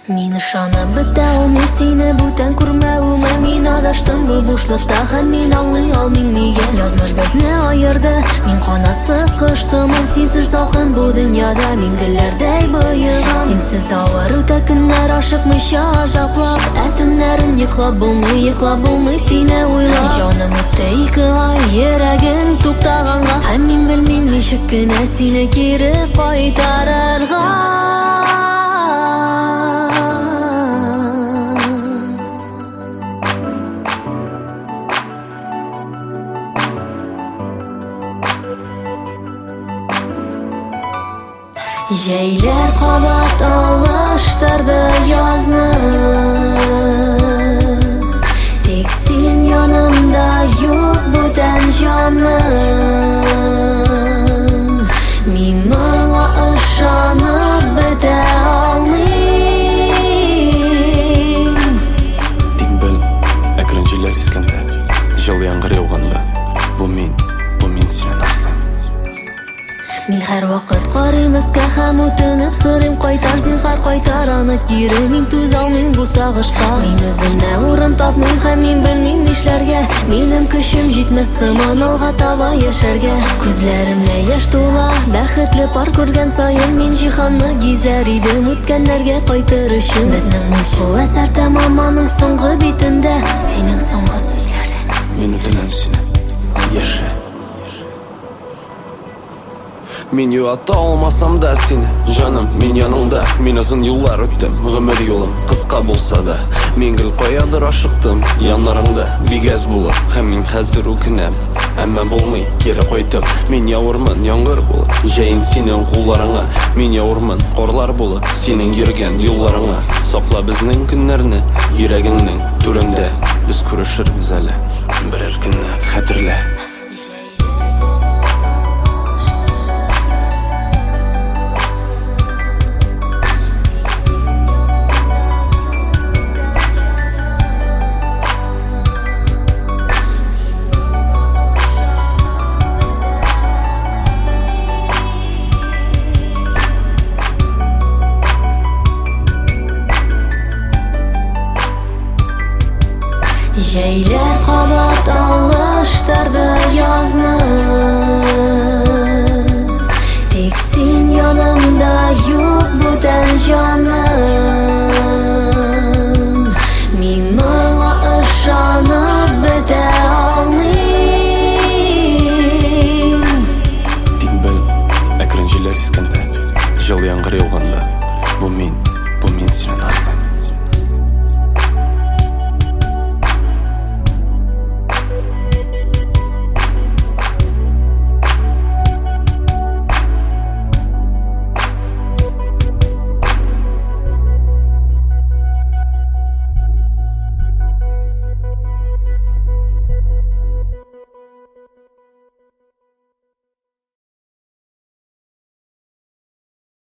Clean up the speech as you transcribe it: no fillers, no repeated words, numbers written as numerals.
Min ышанып бетә ул мин сине бүтән күрмәвемә. Мин адаштым бу бушлыкта, хәл мин аңлый алмыйм нигә. Язмыш безне аерды, мин канатсыз кош сыман. Синсез салкын бу дөньяда мин гөлләрдәй быйган. Синсез авыр үтә көннәр, ашыкмыйча азаплап. Төннәрен йоклап булмый сине уйлап. Җаным үтте 2 ай йөрәгем туктаганга. Һәм мин белмим ничек кенә сине кире кайтарырга. Җәйләр кабат алыштырды язны. Тик син янымда юк бүтән җаным. Мин моңа ышанып бетә алмыйм. Тик бел, әкрен җилләр искәндә, җыл яңгыр яуганда, бу мин синен аслыйм. Мин һәр вакыт карыйм өскә һәм үтенеп сорыйм, кайтар зинһар кайтар аны кире. Мин түзә алмыйм бу сагышка. Мин үземдә урын тапмыйм һәм мин белмим нишләргә. Минем көчем җитмәс сыман алга таба яшәргә. Күзләремдә яшь тула, бәхетле пар күргән саен мин җиһанны гизәр идем үткәннәргә кайтыр өчен. Безнең моңсу әсәр тәмаманың соңгы битендә, синең соңгы сүзләрең. Мин үтенәм сине, яшә. Мин юата алмасам да сине, җаным, мин яныңда. Мин озын юллар үттем, гомер юлым кыска булса да. Мин гел каядыр ашыктым, яннарыңда бик әз булып. Һәм мин хәзер үкенәм, әмма булмый кире кайтып. Мин яурмын, яңгыр булып, җәен синең кулларыңа. Мин яурмын, карлар булып, синең йөргән юлларыңа. Сакла безнең көннәрне, йөрәгеңнең түрендә. Без күрешербез әле, берәр көнне хәтерлә. Җәйләр кабат алыштырды язны. Тик син янымда юк бүтән җаным. Мин моңа ышанып бетә алмыйм. Тик бел, әкрен җилләр искәндә, җыл яңгыр яуганда, бу мин синен